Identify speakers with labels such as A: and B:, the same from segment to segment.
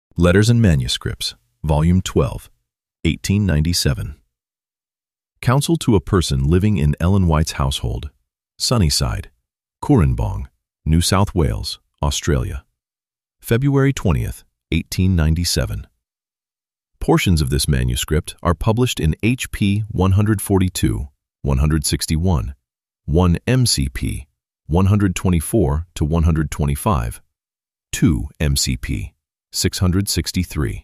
A: Letters and Manuscripts, Volume 12, 1897. Counsel to a person living in Ellen White's household, Sunnyside, Cooranbong, New South Wales, Australia, February 20th, 1897. Portions of this manuscript are published in HP 142, 161, 1 MCP 124 to 125, 2 MCP 663.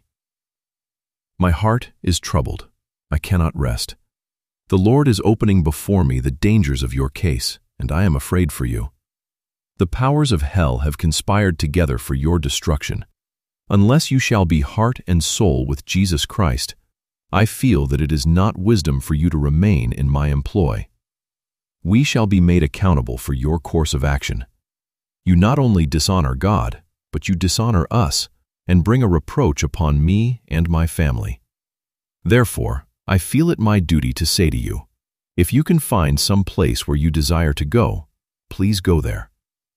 A: My heart is troubled. I cannot rest. The Lord is opening before me the dangers of your case, and I am afraid for you. The powers of hell have conspired together for your destruction. Unless you shall be heart and soul with Jesus Christ, I feel that it is not wisdom for you to remain in my employ. We shall be made accountable for your course of action. You not only dishonor God, but you dishonor us, and bring a reproach upon me and my family. Therefore, I feel it my duty to say to you, if you can find some place where you desire to go, please go there.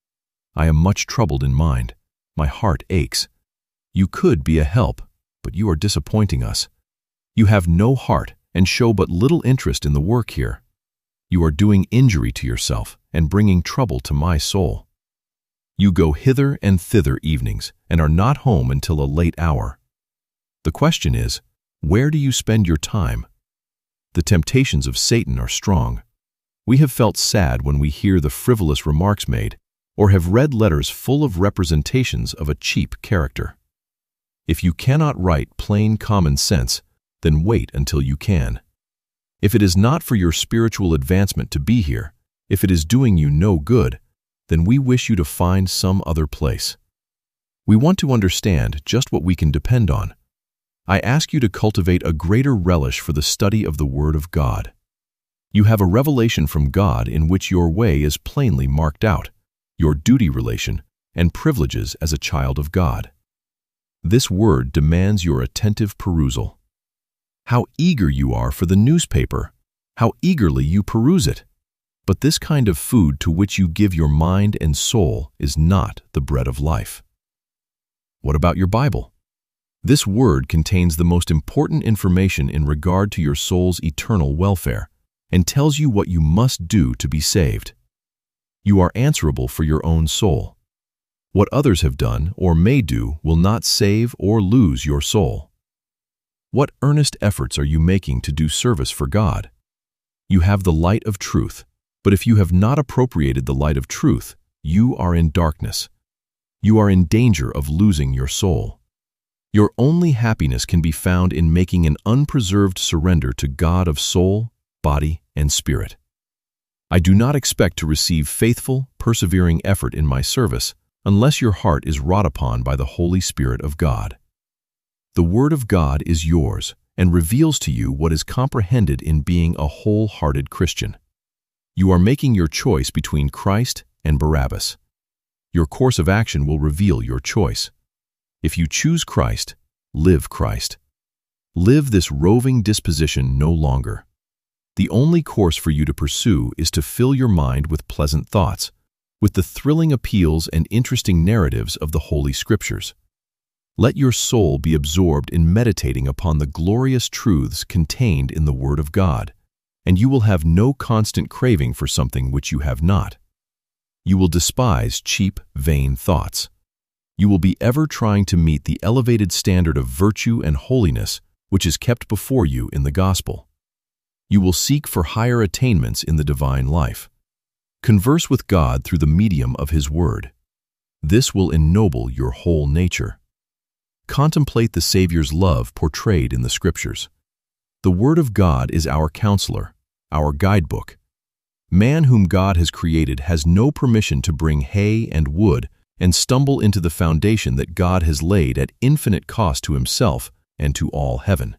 A: I am much troubled in mind. My heart aches. You could be a help, but you are disappointing us. You have no heart and show but little interest in the work here. You are doing injury to yourself and bringing trouble to my soul. You go hither and thither evenings and are not home until a late hour. The question is, where do you spend your time? The temptations of Satan are strong. We have felt sad when we hear the frivolous remarks made or have read letters full of representations of a cheap character. If you cannot write plain common sense, then wait until you can. If it is not for your spiritual advancement to be here, if it is doing you no good, then we wish you to find some other place. We want to understand just what we can depend on. I ask you to cultivate a greater relish for the study of the Word of God. You have a revelation from God in which your way is plainly marked out, your duty relation, and privileges as a child of God. This Word demands your attentive perusal. How eager you are for the newspaper! How eagerly you peruse it! But this kind of food to which you give your mind and soul is not the bread of life. What about your Bible? This word contains the most important information in regard to your soul's eternal welfare and tells you what you must do to be saved. You are answerable for your own soul. What others have done or may do will not save or lose your soul. What earnest efforts are you making to do service for God? You have the light of truth. But if you have not appropriated the light of truth, you are in darkness. You are in danger of losing your soul. Your only happiness can be found in making an unpreserved surrender to God of soul, body, and spirit. I do not expect to receive faithful, persevering effort in my service unless your heart is wrought upon by the Holy Spirit of God. The Word of God is yours and reveals to you what is comprehended in being a whole-hearted Christian. You are making your choice between Christ and Barabbas. Your course of action will reveal your choice. If you choose Christ, live Christ. Live this roving disposition no longer. The only course for you to pursue is to fill your mind with pleasant thoughts, with the thrilling appeals and interesting narratives of the Holy Scriptures. Let your soul be absorbed in meditating upon the glorious truths contained in the Word of God, and you will have no constant craving for something which you have not. You will despise cheap, vain thoughts. You will be ever trying to meet the elevated standard of virtue and holiness which is kept before you in the gospel. You will seek for higher attainments in the divine life. Converse with God through the medium of His Word. This will ennoble your whole nature. Contemplate the Savior's love portrayed in the Scriptures. The Word of God is our counselor, our guidebook. Man whom God has created has no permission to bring hay and wood and stumble into the foundation that God has laid at infinite cost to Himself and to all heaven.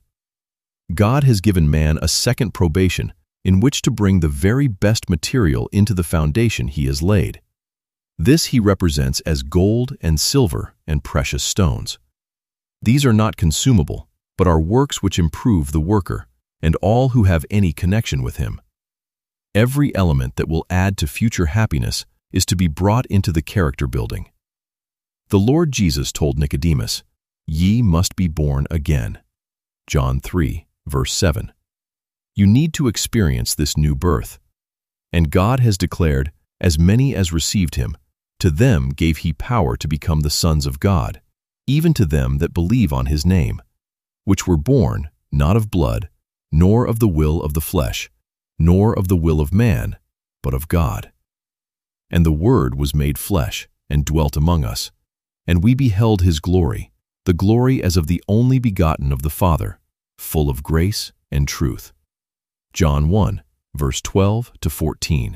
A: God has given man a second probation in which to bring the very best material into the foundation He has laid. This He represents as gold and silver and precious stones. These are not consumable, but are works which improve the worker and all who have any connection with him. Every element that will add to future happiness is to be brought into the character building. The Lord Jesus told Nicodemus, Ye must be born again. John 3, verse 7. You need to experience this new birth. And God has declared, as many as received him, to them gave he power to become the sons of God, even to them that believe on his name, which were born not of blood, nor of the will of the flesh, nor of the will of man, but of God. And the Word was made flesh, and dwelt among us, and we beheld his glory, the glory as of the only begotten of the Father, full of grace and truth. John 1, verse 12 to 14.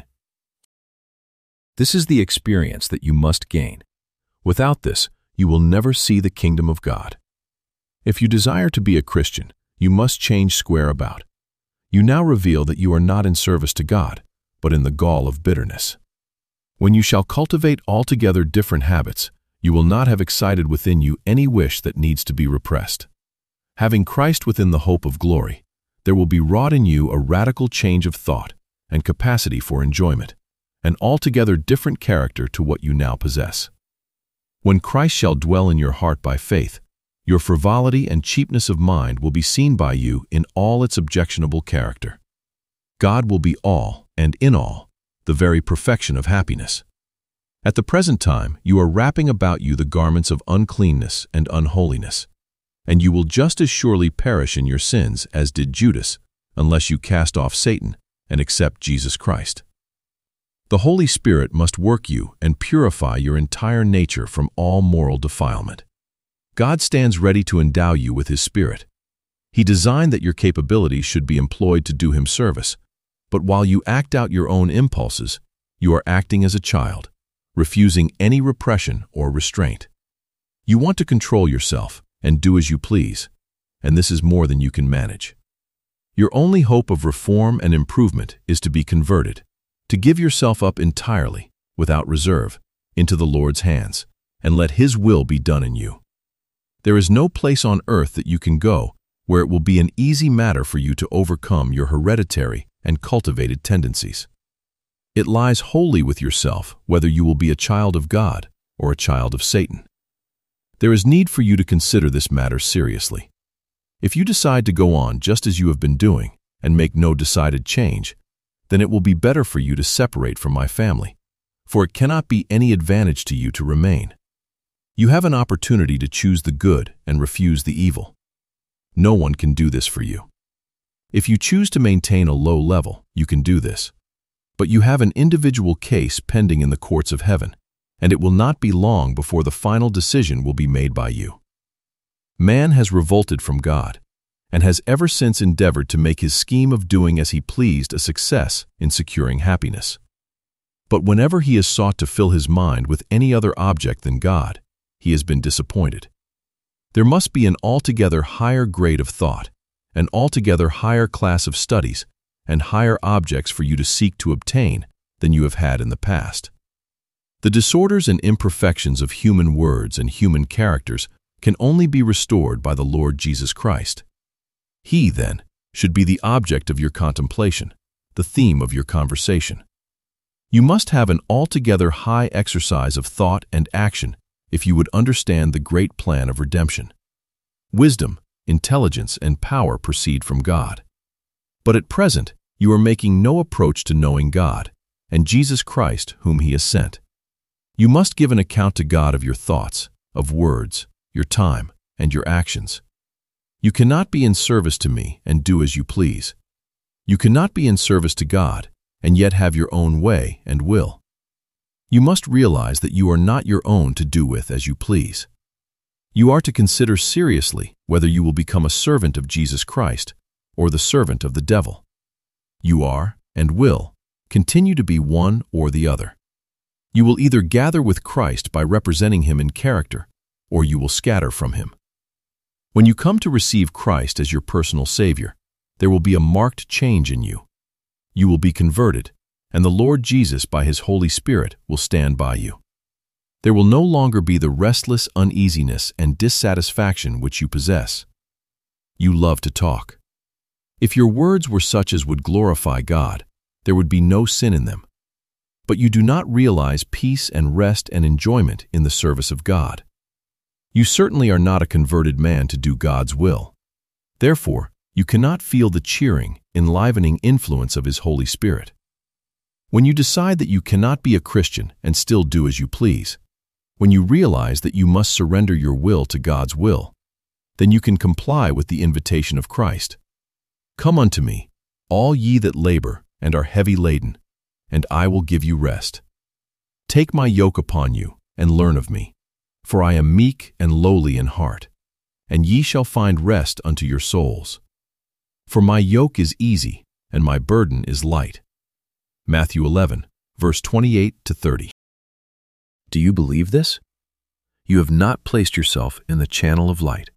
A: This is the experience that you must gain. Without this, you will never see the kingdom of God. If you desire to be a Christian, you must change square about. You now reveal that you are not in service to God, but in the gall of bitterness. When you shall cultivate altogether different habits, you will not have excited within you any wish that needs to be repressed. Having Christ within the hope of glory, there will be wrought in you a radical change of thought and capacity for enjoyment, an altogether different character to what you now possess. When Christ shall dwell in your heart by faith, your frivolity and cheapness of mind will be seen by you in all its objectionable character. God will be all, and in all, the very perfection of happiness. At the present time, you are wrapping about you the garments of uncleanness and unholiness, and you will just as surely perish in your sins as did Judas, unless you cast off Satan and accept Jesus Christ. The Holy Spirit must work you and purify your entire nature from all moral defilement. God stands ready to endow you with his Spirit. He designed that your capabilities should be employed to do him service, but while you act out your own impulses, you are acting as a child, refusing any repression or restraint. You want to control yourself and do as you please, and this is more than you can manage. Your only hope of reform and improvement is to be converted, to give yourself up entirely, without reserve, into the Lord's hands, and let his will be done in you. There is no place on earth that you can go where it will be an easy matter for you to overcome your hereditary and cultivated tendencies. It lies wholly with yourself whether you will be a child of God or a child of Satan. There is need for you to consider this matter seriously. If you decide to go on just as you have been doing and make no decided change, then it will be better for you to separate from my family, for it cannot be any advantage to you to remain. You have an opportunity to choose the good and refuse the evil. No one can do this for you. If you choose to maintain a low level, you can do this. But you have an individual case pending in the courts of heaven, and it will not be long before the final decision will be made by you. Man has revolted from God, and has ever since endeavored to make his scheme of doing as he pleased a success in securing happiness. But whenever he has sought to fill his mind with any other object than God, he has been disappointed. There must be an altogether higher grade of thought, an altogether higher class of studies, and higher objects for you to seek to obtain than you have had in the past. The disorders and imperfections of human words and human characters can only be restored by the Lord Jesus Christ. He, then, should be the object of your contemplation, the theme of your conversation. You must have an altogether high exercise of thought and action if you would understand the great plan of redemption. Wisdom, intelligence, and power proceed from God. But at present, you are making no approach to knowing God, and Jesus Christ whom he has sent. You must give an account to God of your thoughts, of words, your time, and your actions. You cannot be in service to me and do as you please. You cannot be in service to God and yet have your own way and will. You must realize that you are not your own to do with as you please. You are to consider seriously whether you will become a servant of Jesus Christ or the servant of the devil. You are, and will, continue to be one or the other. You will either gather with Christ by representing him in character, or you will scatter from him. When you come to receive Christ as your personal Savior, there will be a marked change in you. You will be converted, and the Lord Jesus by his Holy Spirit will stand by you. There will no longer be the restless uneasiness and dissatisfaction which you possess. You love to talk. If your words were such as would glorify God, there would be no sin in them. But you do not realize peace and rest and enjoyment in the service of God. You certainly are not a converted man to do God's will. Therefore, you cannot feel the cheering, enlivening influence of His Holy Spirit. When you decide that you cannot be a Christian and still do as you please, when you realize that you must surrender your will to God's will, then you can comply with the invitation of Christ. Come unto me, all ye that labor and are heavy laden, and I will give you rest. Take my yoke upon you, and learn of me, for I am meek and lowly in heart, and ye shall find rest unto your souls. For my yoke is easy, and my burden is light. Matthew 11, verse 28 to 30. Do you believe this? You have not placed yourself in the channel of light.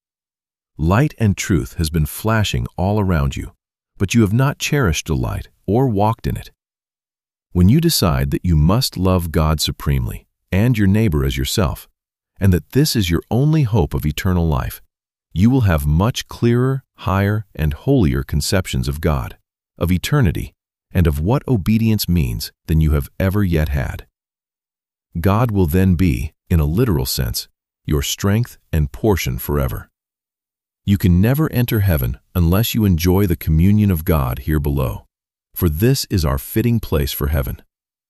A: Light and truth has been flashing all around you, but you have not cherished the light or walked in it. When you decide that you must love God supremely and your neighbor as yourself, and that this is your only hope of eternal life, you will have much clearer, higher, and holier conceptions of God, of eternity, and of what obedience means than you have ever yet had. God will then be, in a literal sense, your strength and portion forever. You can never enter heaven unless you enjoy the communion of God here below, for this is our fitting place for heaven.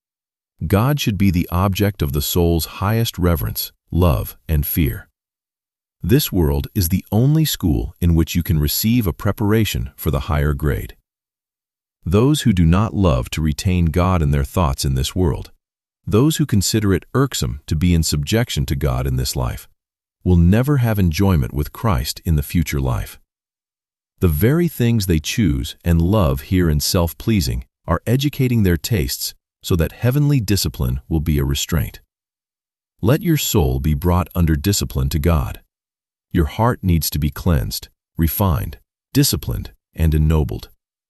A: God should be the object of the soul's highest reverence, love, and fear. This world is the only school in which you can receive a preparation for the higher grade. Those who do not love to retain God in their thoughts in this world, those who consider it irksome to be in subjection to God in this life, will never have enjoyment with Christ in the future life. The very things they choose and love here in self-pleasing are educating their tastes so that heavenly discipline will be a restraint. Let your soul be brought under discipline to God. Your heart needs to be cleansed, refined, disciplined, and ennobled.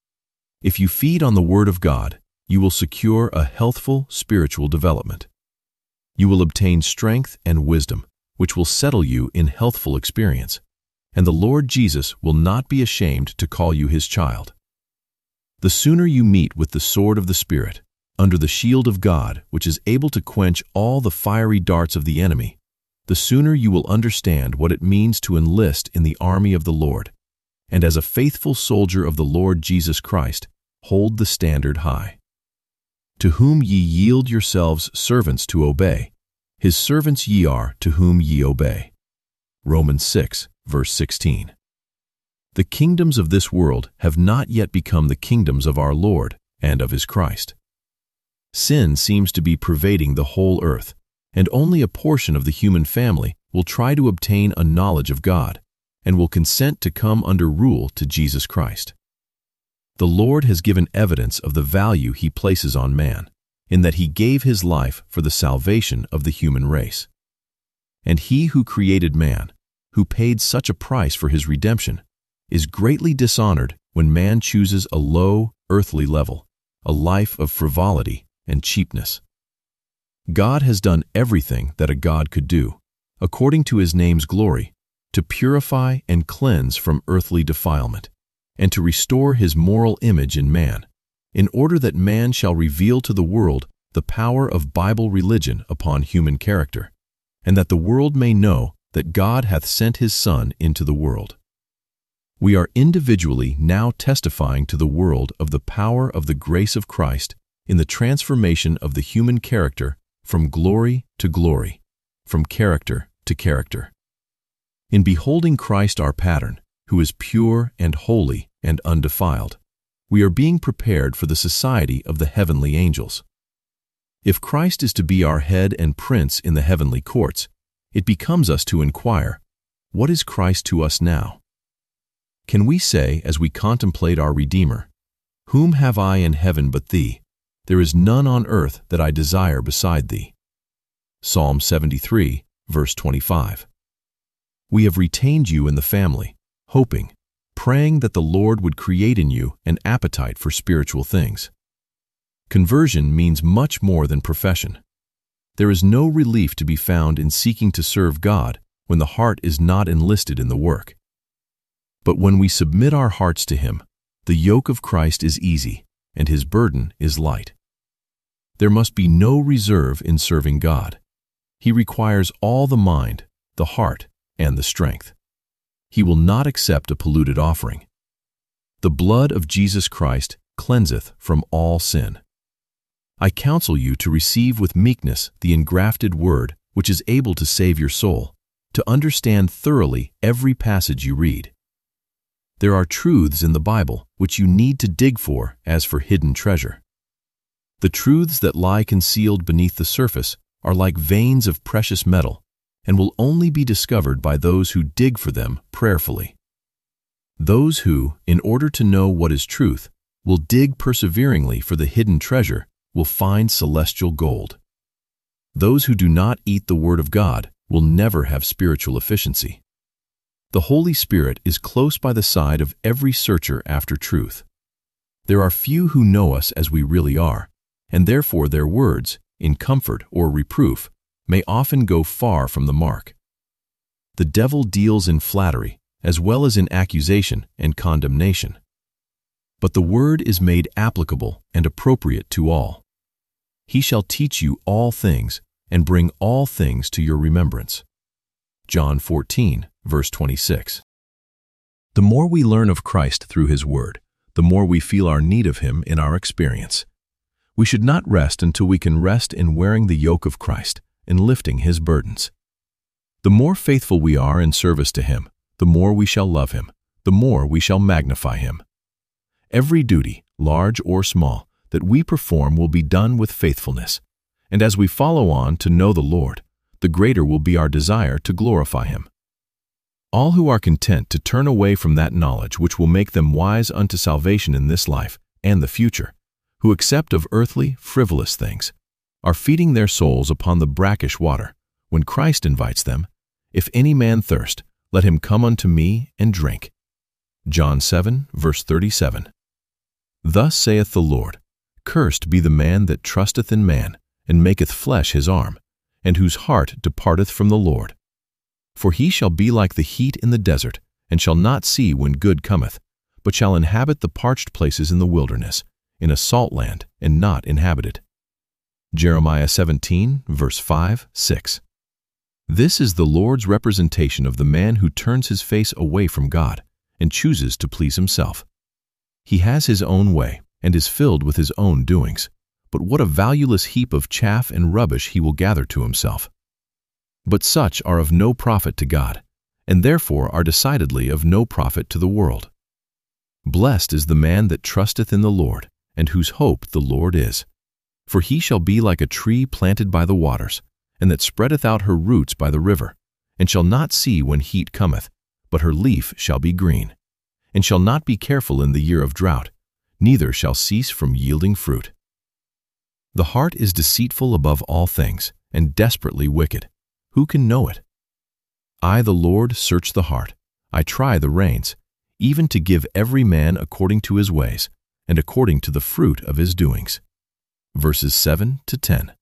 A: If you feed on the Word of God, you will secure a healthful spiritual development. You will obtain strength and wisdom, which will settle you in healthful experience, and the Lord Jesus will not be ashamed to call you His child. The sooner you meet with the sword of the Spirit, under the shield of God, which is able to quench all the fiery darts of the enemy, the sooner you will understand what it means to enlist in the army of the Lord, and as a faithful soldier of the Lord Jesus Christ, hold the standard high. To whom ye yield yourselves servants to obey, His servants ye are to whom ye obey. Romans 6, verse 16. The kingdoms of this world have not yet become the kingdoms of our Lord and of His Christ. Sin seems to be pervading the whole earth, and only a portion of the human family will try to obtain a knowledge of God and will consent to come under rule to Jesus Christ. The Lord has given evidence of the value He places on man, in that He gave His life for the salvation of the human race. And He who created man, who paid such a price for his redemption, is greatly dishonored when man chooses a low, earthly level, a life of frivolity and cheapness. God has done everything that a God could do, according to His name's glory, to purify and cleanse from earthly defilement, and to restore His moral image in man, in order that man shall reveal to the world the power of Bible religion upon human character, and that the world may know that God hath sent His Son into the world. We are individually now testifying to the world of the power of the grace of Christ in the transformation of the human character from glory to glory, from character to character. In beholding Christ our pattern, who is pure and holy and undefiled, we are being prepared for the society of the heavenly angels. If Christ is to be our head and prince in the heavenly courts, it becomes us to inquire, what is Christ to us now? Can we say, as we contemplate our Redeemer, whom have I in heaven but Thee? There is none on earth that I desire beside Thee. Psalm 73, verse 25. We have retained you in the family, hoping, praying that the Lord would create in you an appetite for spiritual things. Conversion means much more than profession. There is no relief to be found in seeking to serve God when the heart is not enlisted in the work. But when we submit our hearts to Him, the yoke of Christ is easy, and His burden is light. There must be no reserve in serving God. He requires all the mind, the heart, and the strength. He will not accept a polluted offering. The blood of Jesus Christ cleanseth from all sin. I counsel you to receive with meekness the engrafted word which is able to save your soul, to understand thoroughly every passage you read. There are truths in the Bible which you need to dig for as for hidden treasure. The truths that lie concealed beneath the surface are like veins of precious metal and will only be discovered by those who dig for them prayerfully. Those who, in order to know what is truth, will dig perseveringly for the hidden treasure will find celestial gold. Those who do not eat the Word of God will never have spiritual efficiency. The Holy Spirit is close by the side of every searcher after truth. There are few who know us as we really are, and therefore their words, in comfort or reproof, may often go far from the mark. The devil deals in flattery as well as in accusation and condemnation. But the word is made applicable and appropriate to all. He shall teach you all things and bring all things to your remembrance. John 14, verse 26. The more we learn of Christ through His Word, the more we feel our need of Him in our experience. We should not rest until we can rest in wearing the yoke of Christ and lifting His burdens. The more faithful we are in service to Him, the more we shall love Him, the more we shall magnify Him. Every duty, large or small, that we perform will be done with faithfulness, and as we follow on to know the Lord, the greater will be our desire to glorify Him. All who are content to turn away from that knowledge which will make them wise unto salvation in this life and the future, who accept of earthly, frivolous things, are feeding their souls upon the brackish water, when Christ invites them, "If any man thirst, let him come unto me and drink." John 7, verse 37. Thus saith the Lord, Cursed be the man that trusteth in man, and maketh flesh his arm, and whose heart departeth from the Lord. For he shall be like the heat in the desert, and shall not see when good cometh, but shall inhabit the parched places in the wilderness, in a salt land, and not inhabited. Jeremiah 17, verse 5, 6. This is the Lord's representation of the man who turns his face away from God and chooses to please himself. He has his own way and is filled with his own doings, but what a valueless heap of chaff and rubbish he will gather to himself. But such are of no profit to God, and therefore are decidedly of no profit to the world. Blessed is the man that trusteth in the Lord, and whose hope the Lord is. For he shall be like a tree planted by the waters, and that spreadeth out her roots by the river, and shall not see when heat cometh, but her leaf shall be green, and shall not be careful in the year of drought, neither shall cease from yielding fruit. The heart is deceitful above all things, and desperately wicked. Who can know it? I, the Lord, search the heart. I try the reins, even to give every man according to his ways, and according to the fruit of his doings. Verses 7 to 10.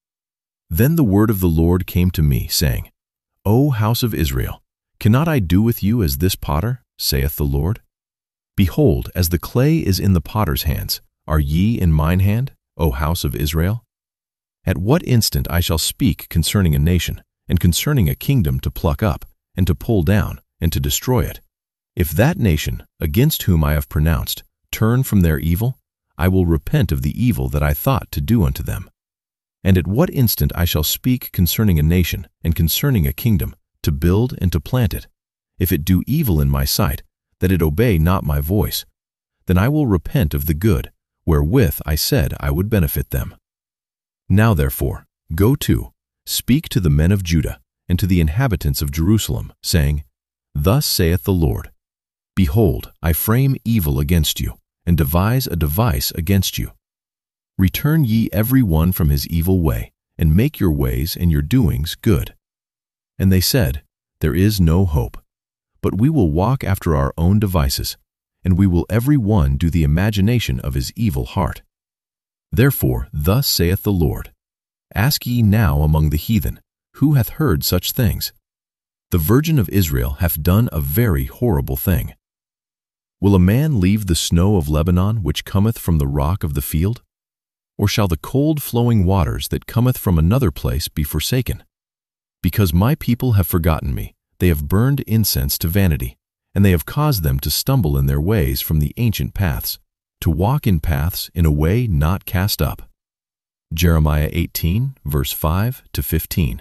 A: Then the word of the Lord came to me, saying, O house of Israel, cannot I do with you as this potter, saith the Lord? Behold, as the clay is in the potter's hands, are ye in mine hand, O house of Israel? At what instant I shall speak concerning a nation, and concerning a kingdom to pluck up, and to pull down, and to destroy it. If that nation, against whom I have pronounced, turn from their evil, I will repent of the evil that I thought to do unto them. And at what instant I shall speak concerning a nation, and concerning a kingdom, to build and to plant it, if it do evil in my sight, that it obey not my voice, then I will repent of the good, wherewith I said I would benefit them. Now therefore, go to, speak to the men of Judah, and to the inhabitants of Jerusalem, saying, Thus saith the Lord, Behold, I frame evil against you, and devise a device against you. Return ye every one from his evil way, and make your ways and your doings good. And they said, There is no hope, but we will walk after our own devices, and we will every one do the imagination of his evil heart. Therefore thus saith the Lord, Ask ye now among the heathen, who hath heard such things? The Virgin of Israel hath done a very horrible thing. Will a man leave the snow of Lebanon which cometh from the rock of the field? Or shall the cold flowing waters that cometh from another place be forsaken? Because my people have forgotten me, they have burned incense to vanity, and they have caused them to stumble in their ways from the ancient paths, to walk in paths in a way not cast up. Jeremiah 18, verse 5 to 15.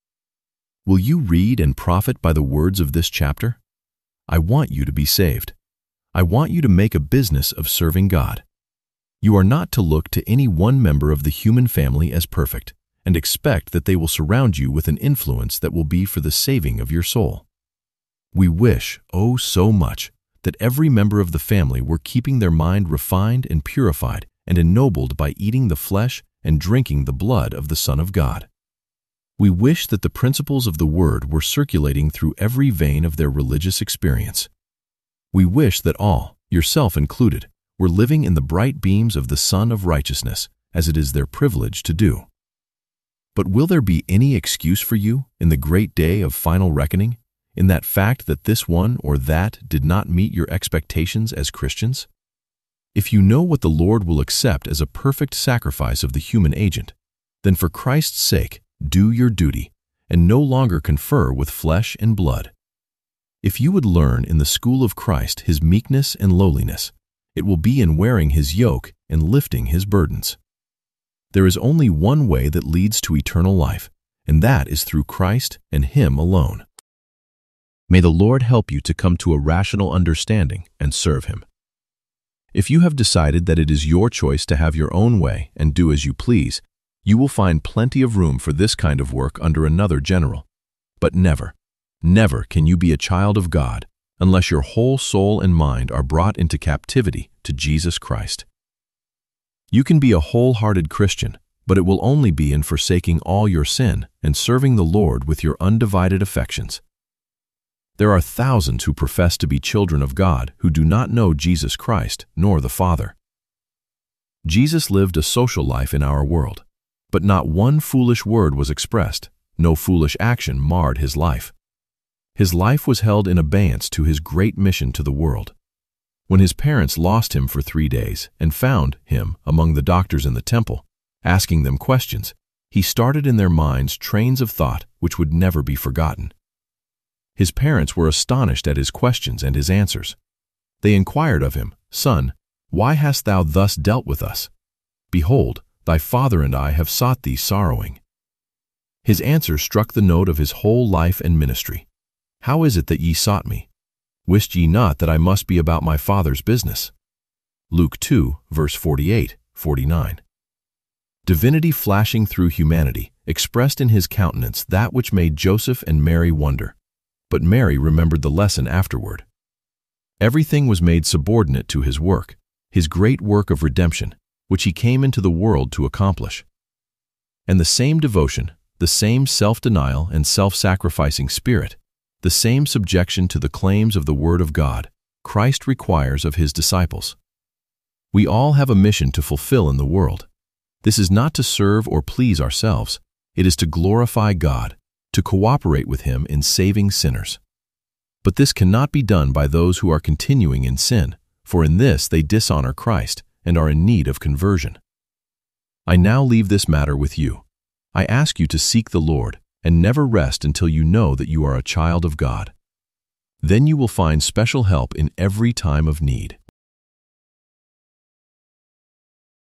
A: Will you read and profit by the words of this chapter? I want you to be saved. I want you to make a business of serving God. You are not to look to any one member of the human family as perfect and expect that they will surround you with an influence that will be for the saving of your soul. We wish, oh so much, that every member of the family were keeping their mind refined and purified and ennobled by eating the flesh and drinking the blood of the Son of God. We wish that the principles of the Word were circulating through every vein of their religious experience. We wish that all, yourself included, were living in the bright beams of the Sun of Righteousness, as it is their privilege to do. But will there be any excuse for you in the great day of final reckoning, in that fact that this one or that did not meet your expectations as Christians? If you know what the Lord will accept as a perfect sacrifice of the human agent, then for Christ's sake, do your duty, and no longer confer with flesh and blood. If you would learn in the school of Christ his meekness and lowliness, it will be in wearing his yoke and lifting his burdens. There is only one way that leads to eternal life, and that is through Christ and him alone. May the Lord help you to come to a rational understanding and serve him. If you have decided that it is your choice to have your own way and do as you please, you will find plenty of room for this kind of work under another general. But never, never can you be a child of God unless your whole soul and mind are brought into captivity to Jesus Christ. You can be a wholehearted Christian, but it will only be in forsaking all your sin and serving the Lord with your undivided affections. There are thousands who profess to be children of God who do not know Jesus Christ nor the Father. Jesus lived a social life in our world, but not one foolish word was expressed, no foolish action marred his life. His life was held in abeyance to his great mission to the world. When his parents lost him for 3 days and found him among the doctors in the temple, asking them questions, he started in their minds trains of thought which would never be forgotten. His parents were astonished at his questions and his answers. They inquired of him, "Son, why hast thou thus dealt with us? Behold, thy father and I have sought thee sorrowing." His answer struck the note of his whole life and ministry. "How is it that ye sought me? Wist ye not that I must be about my Father's business?" Luke 2, verse 48, 49. Divinity flashing through humanity expressed in his countenance that which made Joseph and Mary wonder. But Mary remembered the lesson afterward. Everything was made subordinate to his work, his great work of redemption, which he came into the world to accomplish. And the same devotion, the same self-denial and self-sacrificing spirit, the same subjection to the claims of the Word of God, Christ requires of his disciples. We all have a mission to fulfill in the world. This is not to serve or please ourselves. It is to glorify God, to cooperate with him in saving sinners. But this cannot be done by those who are continuing in sin, for in this they dishonor Christ and are in need of conversion. I now leave this matter with you. I ask you to seek the Lord and never rest until you know that you are a child of God. Then you will find special help in every time of need.